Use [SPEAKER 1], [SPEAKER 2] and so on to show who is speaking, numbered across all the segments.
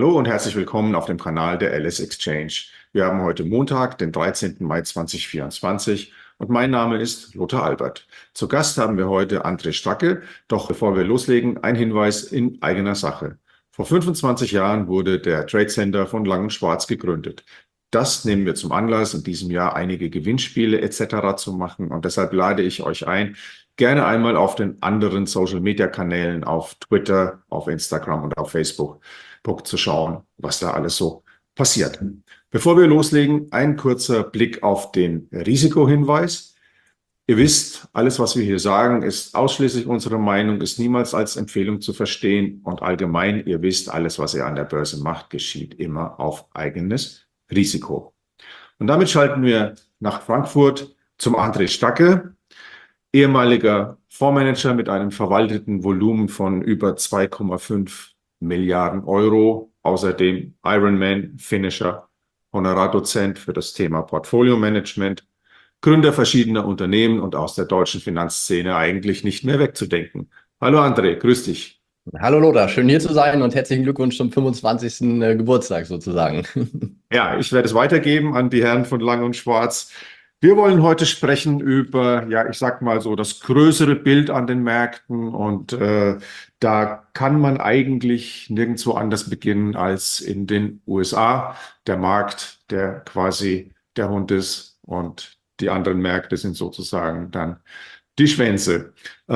[SPEAKER 1] Hallo und herzlich willkommen auf dem Kanal der LS Exchange. Wir haben heute Montag, den 13. Mai 2024 und mein Name ist Lothar Albert. Zu Gast haben wir heute André Stracke. Doch bevor wir loslegen, ein Hinweis in eigener Sache. Vor 25 Jahren wurde der Trade Center von Lang& Schwarz gegründet. Das nehmen wir zum Anlass, in diesem Jahr einige Gewinnspiele etc. zu machen und deshalb lade ich euch ein, gerne einmal auf den anderen Social-Media-Kanälen auf Twitter, auf Instagram und auf Facebook zu schauen, was da alles so passiert. Bevor wir loslegen, ein kurzer Blick auf den Risikohinweis. Ihr wisst, alles, was wir hier sagen, ist ausschließlich unsere Meinung, ist niemals als Empfehlung zu verstehen und allgemein, ihr wisst, alles, was ihr an der Börse macht, geschieht immer auf eigenes Risiko. Und damit schalten wir nach Frankfurt zum André Stracke, ehemaliger Fondsmanager mit einem verwalteten Volumen von über 2,5 Milliarden Euro, außerdem Ironman-Finisher, Honorardozent für das Thema Portfolio-Management, Gründer verschiedener Unternehmen und aus der deutschen Finanzszene eigentlich nicht mehr wegzudenken. Hallo André, grüß dich.
[SPEAKER 2] Hallo Lothar, schön hier zu sein und herzlichen Glückwunsch zum 25. Geburtstag sozusagen.
[SPEAKER 1] Ja, ich werde es weitergeben an die Herren von Lang& Schwarz. Wir wollen heute sprechen über, ja, ich sag mal so, das größere Bild an den Märkten und da kann man eigentlich nirgendwo anders beginnen als in den USA. Der Markt, der quasi der Hund ist und die anderen Märkte sind sozusagen dann die Schwänze.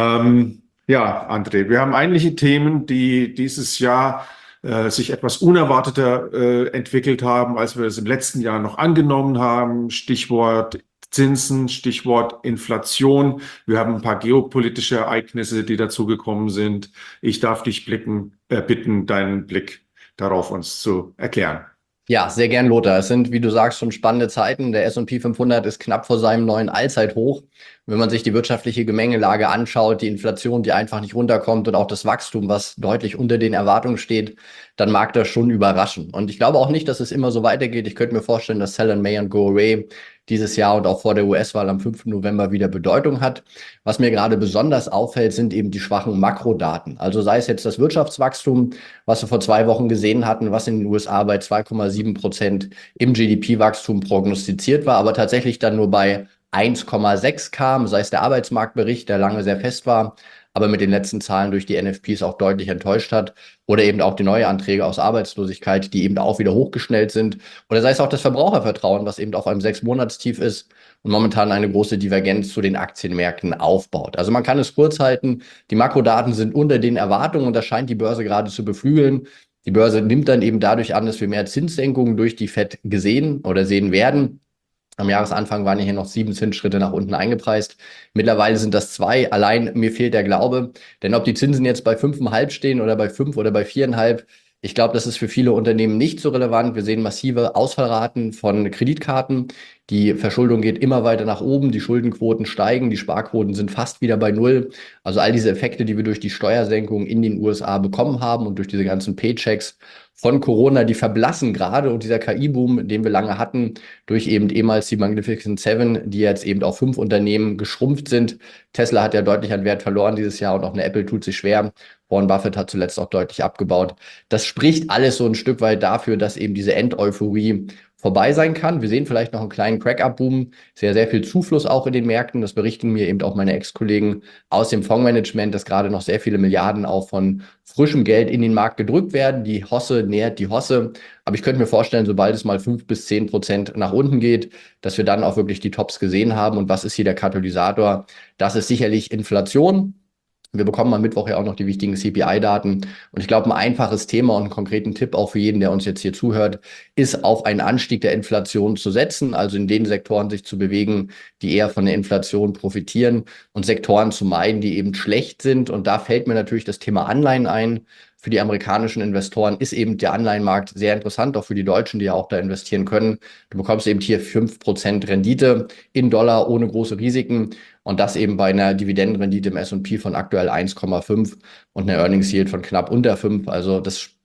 [SPEAKER 1] Ja, André, wir haben einige Themen, die dieses Jahr sich etwas unerwarteter entwickelt haben, als wir es im letzten Jahr noch angenommen haben. Stichwort Zinsen, Stichwort Inflation. Wir haben ein paar geopolitische Ereignisse, die dazugekommen sind. Ich darf dich bitten, deinen Blick darauf uns zu erklären.
[SPEAKER 2] Ja, sehr gern, Lothar. Es sind, wie du sagst, schon spannende Zeiten. Der S&P 500 ist knapp vor seinem neuen Allzeithoch. Wenn man sich die wirtschaftliche Gemengelage anschaut, die Inflation, die einfach nicht runterkommt und auch das Wachstum, was deutlich unter den Erwartungen steht, dann mag das schon überraschen. Und ich glaube auch nicht, dass es immer so weitergeht. Ich könnte mir vorstellen, dass Sell in May and Go Away dieses Jahr und auch vor der US-Wahl am 5. November wieder Bedeutung hat. Was mir gerade besonders auffällt, sind eben die schwachen Makrodaten. Also sei es jetzt das Wirtschaftswachstum, was wir vor 2 Wochen gesehen hatten, was in den USA bei 2,7% im GDP-Wachstum prognostiziert war, aber tatsächlich dann nur bei 1,6 kam, sei es der Arbeitsmarktbericht, der lange sehr fest war, aber mit den letzten Zahlen durch die NFPs auch deutlich enttäuscht hat, oder eben auch die Neuanträge aus Arbeitslosigkeit, die eben auch wieder hochgeschnellt sind, oder sei es auch das Verbrauchervertrauen, was eben auf einem 6-Monats-Tief ist und momentan eine große Divergenz zu den Aktienmärkten aufbaut. Also man kann es kurz halten, die Makrodaten sind unter den Erwartungen und das scheint die Börse gerade zu beflügeln. Die Börse nimmt dann eben dadurch an, dass wir mehr Zinssenkungen durch die FED gesehen oder sehen werden. Am Jahresanfang waren ja hier noch 7 Zinsschritte nach unten eingepreist. Mittlerweile sind das 2. Allein mir fehlt der Glaube. Denn ob die Zinsen jetzt bei 5,5 stehen oder bei 5 oder bei 4,5, ich glaube, das ist für viele Unternehmen nicht so relevant. Wir sehen massive Ausfallraten von Kreditkarten. Die Verschuldung geht immer weiter nach oben. Die Schuldenquoten steigen. Die Sparquoten sind fast wieder bei Null. Also all diese Effekte, die wir durch die Steuersenkung in den USA bekommen haben und durch diese ganzen Paychecks von Corona, die verblassen gerade, und dieser KI-Boom, den wir lange hatten, durch eben ehemals die Magnificent Seven, die jetzt eben auf 5 Unternehmen geschrumpft sind. Tesla hat ja deutlich an Wert verloren dieses Jahr und auch eine Apple tut sich schwer. Warren Buffett hat zuletzt auch deutlich abgebaut. Das spricht alles so ein Stück weit dafür, dass eben diese Endeuphorie vorbei sein kann. Wir sehen vielleicht noch einen kleinen Crack-Up-Boom, sehr viel Zufluss auch in den Märkten. Das berichten mir eben auch meine Ex-Kollegen aus dem Fondsmanagement, dass gerade noch sehr viele Milliarden auch von frischem Geld in den Markt gedrückt werden. Die Hosse nährt die Hosse. Aber ich könnte mir vorstellen, sobald es mal 5-10% nach unten geht, dass wir dann auch wirklich die Tops gesehen haben. Und was ist hier der Katalysator? Das ist sicherlich Inflation. Wir bekommen am Mittwoch ja auch noch die wichtigen CPI-Daten. Und ich glaube, ein einfaches Thema und einen konkreten Tipp auch für jeden, der uns jetzt hier zuhört, ist auf einen Anstieg der Inflation zu setzen, also in den Sektoren sich zu bewegen, die eher von der Inflation profitieren und Sektoren zu meiden, die eben schlecht sind. Und da fällt mir natürlich das Thema Anleihen ein. Für die amerikanischen Investoren ist eben der Anleihenmarkt sehr interessant, auch für die Deutschen, die ja auch da investieren können. Du bekommst eben hier 5% Rendite in Dollar ohne große Risiken. Und das eben bei einer Dividendenrendite im S&P von aktuell 1,5 und einer Earnings Yield von knapp unter 5. Also das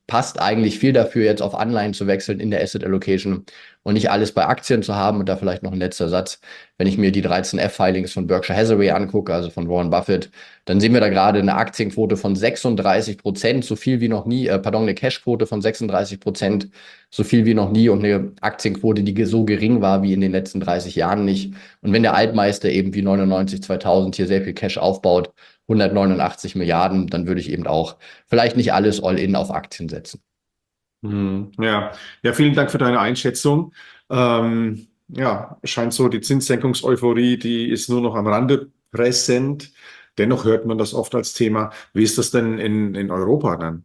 [SPEAKER 2] passt eigentlich viel dafür, jetzt auf Anleihen zu wechseln in der Asset Allocation und nicht alles bei Aktien zu haben. Und da vielleicht noch ein letzter Satz. Wenn ich mir die 13F-Filings von Berkshire Hathaway angucke, also von Warren Buffett, dann sehen wir da gerade eine Aktienquote von 36%, so viel wie noch nie, eine Cashquote von 36%, so viel wie noch nie und eine Aktienquote, die so gering war wie in den letzten 30 Jahren nicht. Und wenn der Altmeister eben wie 99, 2000 hier sehr viel Cash aufbaut, 189 Milliarden, dann würde ich eben auch vielleicht nicht alles all-in auf Aktien setzen.
[SPEAKER 1] Ja, ja, vielen Dank für deine Einschätzung. Ja, scheint so, die Zinssenkungseuphorie, die ist nur noch am Rande präsent. Dennoch hört man das oft als Thema. Wie ist das denn in Europa dann?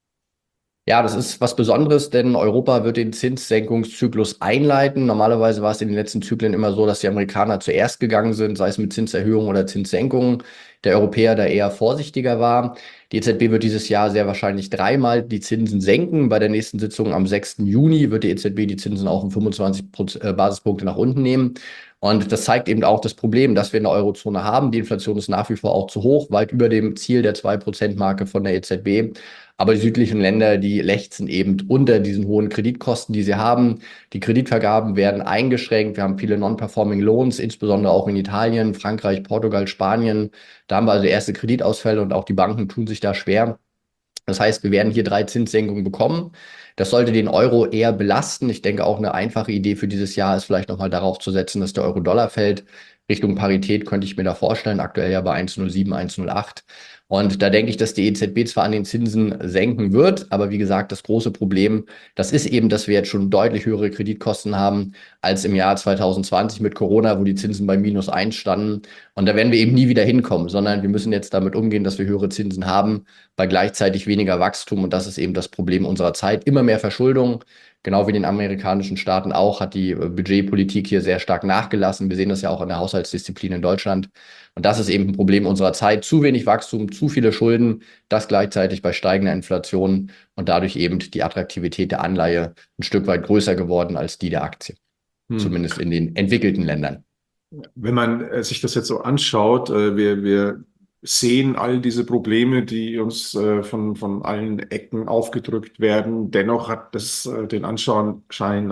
[SPEAKER 2] Ja, das ist was Besonderes, denn Europa wird den Zinssenkungszyklus einleiten. Normalerweise war es in den letzten Zyklen immer so, dass die Amerikaner zuerst gegangen sind, sei es mit Zinserhöhungen oder Zinssenkungen. Der Europäer da eher vorsichtiger war. Die EZB wird dieses Jahr sehr wahrscheinlich dreimal die Zinsen senken. Bei der nächsten Sitzung am 6. Juni wird die EZB die Zinsen auch um 25 Basispunkte nach unten nehmen. Und das zeigt eben auch das Problem, das wir in der Eurozone haben. Die Inflation ist nach wie vor auch zu hoch, weit über dem Ziel der 2%-Marke von der EZB. Aber die südlichen Länder, die lechzen eben unter diesen hohen Kreditkosten, die sie haben. Die Kreditvergaben werden eingeschränkt. Wir haben viele Non-Performing Loans, insbesondere auch in Italien, Frankreich, Portugal, Spanien. Da haben wir also erste Kreditausfälle und auch die Banken tun sich da schwer. Das heißt, wir werden hier 3 Zinssenkungen bekommen. Das sollte den Euro eher belasten. Ich denke, auch eine einfache Idee für dieses Jahr ist vielleicht nochmal darauf zu setzen, dass der Euro-Dollar fällt. Richtung Parität könnte ich mir da vorstellen, aktuell ja bei 1,07, 1,08. Und da denke ich, dass die EZB zwar an den Zinsen senken wird, aber wie gesagt, das große Problem, das ist eben, dass wir jetzt schon deutlich höhere Kreditkosten haben als im Jahr 2020 mit Corona, wo die Zinsen bei -1 standen. Und da werden wir eben nie wieder hinkommen, sondern wir müssen jetzt damit umgehen, dass wir höhere Zinsen haben, bei gleichzeitig weniger Wachstum. Und das ist eben das Problem unserer Zeit. Immer mehr Verschuldung. Genau wie in den amerikanischen Staaten auch, hat die Budgetpolitik hier sehr stark nachgelassen. Wir sehen das ja auch an der Haushaltsdisziplin in Deutschland. Und das ist eben ein Problem unserer Zeit. Zu wenig Wachstum, zu viele Schulden, das gleichzeitig bei steigender Inflation und dadurch eben die Attraktivität der Anleihe ein Stück weit größer geworden als die der Aktie. Zumindest in den entwickelten Ländern.
[SPEAKER 1] Wenn man sich das jetzt so anschaut, wir sehen all diese Probleme, die uns von allen Ecken aufgedrückt werden. Dennoch hat das den Anschein,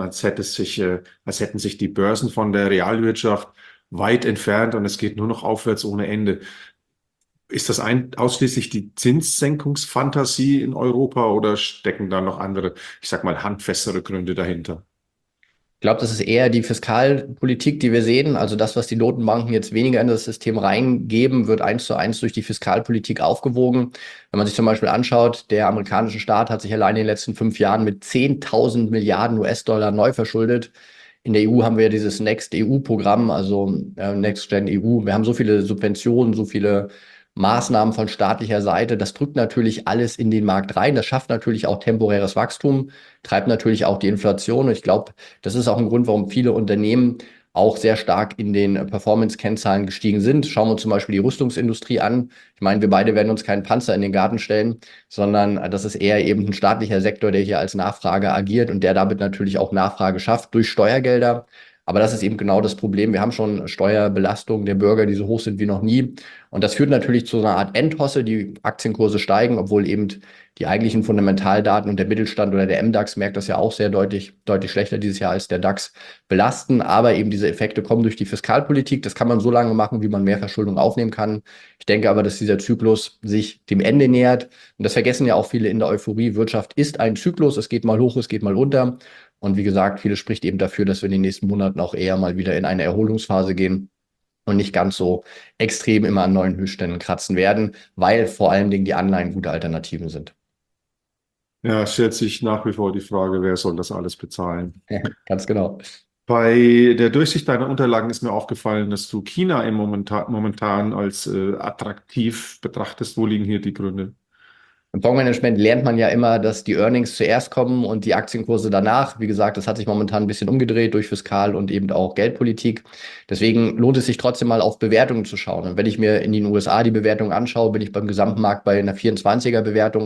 [SPEAKER 1] als hätten sich die Börsen von der Realwirtschaft weit entfernt und es geht nur noch aufwärts ohne Ende. Ist das ausschließlich die Zinssenkungsfantasie in Europa oder stecken da noch andere, ich sag mal, handfestere Gründe dahinter?
[SPEAKER 2] Ich glaube, das ist eher die Fiskalpolitik, die wir sehen. Also das, was die Notenbanken jetzt weniger in das System reingeben, wird 1:1 durch die Fiskalpolitik aufgewogen. Wenn man sich zum Beispiel anschaut, der amerikanische Staat hat sich allein in den letzten 5 Jahren mit 10.000 Milliarden US-Dollar neu verschuldet. In der EU haben wir dieses Next EU-Programm, also Next Gen EU. Wir haben so viele Subventionen, so viele Maßnahmen von staatlicher Seite. Das drückt natürlich alles in den Markt rein. Das schafft natürlich auch temporäres Wachstum, treibt natürlich auch die Inflation. Und ich glaube, das ist auch ein Grund, warum viele Unternehmen auch sehr stark in den Performance-Kennzahlen gestiegen sind. Schauen wir uns zum Beispiel die Rüstungsindustrie an. Ich meine, wir beide werden uns keinen Panzer in den Garten stellen, sondern das ist eher eben ein staatlicher Sektor, der hier als Nachfrage agiert und der damit natürlich auch Nachfrage schafft durch Steuergelder. Aber das ist eben genau das Problem. Wir haben schon Steuerbelastungen der Bürger, die so hoch sind wie noch nie. Und das führt natürlich zu einer Art Endtosse. Die Aktienkurse steigen, obwohl eben die eigentlichen Fundamentaldaten und der Mittelstand oder der MDAX merkt das ja auch sehr deutlich schlechter dieses Jahr als der DAX belasten. Aber eben diese Effekte kommen durch die Fiskalpolitik. Das kann man so lange machen, wie man mehr Verschuldung aufnehmen kann. Ich denke aber, dass dieser Zyklus sich dem Ende nähert. Und das vergessen ja auch viele in der Euphorie. Wirtschaft ist ein Zyklus. Es geht mal hoch, es geht mal runter. Und wie gesagt, viele spricht eben dafür, dass wir in den nächsten Monaten auch eher mal wieder in eine Erholungsphase gehen und nicht ganz so extrem immer an neuen Höchstständen kratzen werden, weil vor allen Dingen die Anleihen gute Alternativen sind.
[SPEAKER 1] Ja, es stellt sich nach wie vor die Frage, wer soll das alles bezahlen?
[SPEAKER 2] Ganz genau.
[SPEAKER 1] Bei der Durchsicht deiner Unterlagen ist mir aufgefallen, dass du China momentan als attraktiv betrachtest. Wo liegen hier die Gründe?
[SPEAKER 2] Im Fondsmanagement lernt man ja immer, dass die Earnings zuerst kommen und die Aktienkurse danach. Wie gesagt, das hat sich momentan ein bisschen umgedreht durch Fiskal- und eben auch Geldpolitik. Deswegen lohnt es sich trotzdem mal auf Bewertungen zu schauen. Und wenn ich mir in den USA die Bewertung anschaue, bin ich beim Gesamtmarkt bei einer 24er Bewertung.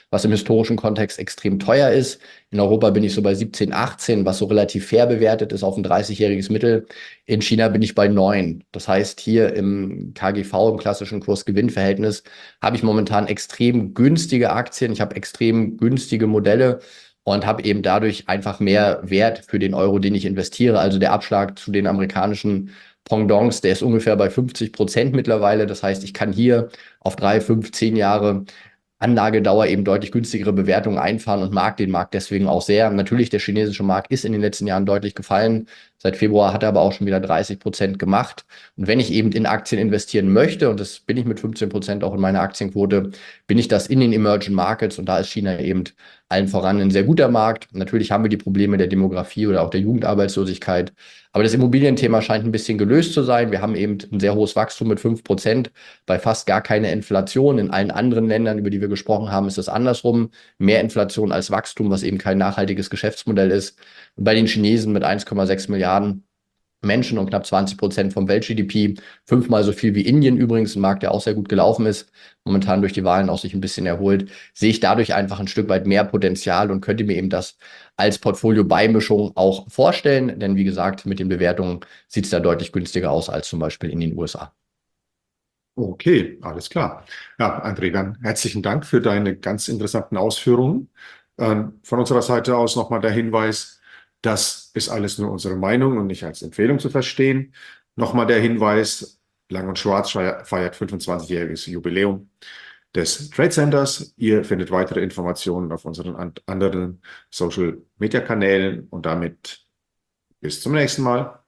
[SPEAKER 2] was im historischen Kontext extrem teuer ist. In Europa bin ich so bei 17, 18, was so relativ fair bewertet ist auf ein 30-jähriges Mittel. In China bin ich bei 9. Das heißt, hier im KGV, im klassischen Kurs-Gewinn-Verhältnis, habe ich momentan extrem günstige Aktien. Ich habe extrem günstige Modelle und habe eben dadurch einfach mehr Wert für den Euro, den ich investiere. Also der Abschlag zu den amerikanischen Pendants, der ist ungefähr bei 50% mittlerweile. Das heißt, ich kann hier auf 3, 5, 10 Jahre Anlagedauer eben deutlich günstigere Bewertungen einfahren und mag den Markt deswegen auch sehr. Natürlich, der chinesische Markt ist in den letzten Jahren deutlich gefallen. Seit Februar hat er aber auch schon wieder 30% gemacht. Und wenn ich eben in Aktien investieren möchte, und das bin ich mit 15% auch in meiner Aktienquote, bin ich das in den Emerging Markets, und da ist China eben allen voran ein sehr guter Markt. Natürlich haben wir die Probleme der Demografie oder auch der Jugendarbeitslosigkeit. Aber das Immobilienthema scheint ein bisschen gelöst zu sein. Wir haben eben ein sehr hohes Wachstum mit 5%, bei fast gar keine Inflation. In allen anderen Ländern, über die wir gesprochen haben, ist es andersrum. Mehr Inflation als Wachstum, was eben kein nachhaltiges Geschäftsmodell ist. Und bei den Chinesen mit 1,6 Milliarden Menschen und knapp 20% vom Welt-GDP, 5-mal so viel wie Indien übrigens, ein Markt, der auch sehr gut gelaufen ist, momentan durch die Wahlen auch sich ein bisschen erholt, sehe ich dadurch einfach ein Stück weit mehr Potenzial und könnte mir eben das als Portfolio-Beimischung auch vorstellen, denn wie gesagt, mit den Bewertungen sieht es da deutlich günstiger aus als zum Beispiel in den USA.
[SPEAKER 1] Okay, alles klar. Ja, André, dann herzlichen Dank für deine ganz interessanten Ausführungen. Von unserer Seite aus nochmal der Hinweis, das ist alles nur unsere Meinung und nicht als Empfehlung zu verstehen. Nochmal der Hinweis, Lang& Schwarz feiert 25-jähriges Jubiläum des Trade Centers. Ihr findet weitere Informationen auf unseren anderen Social-Media-Kanälen und damit bis zum nächsten Mal.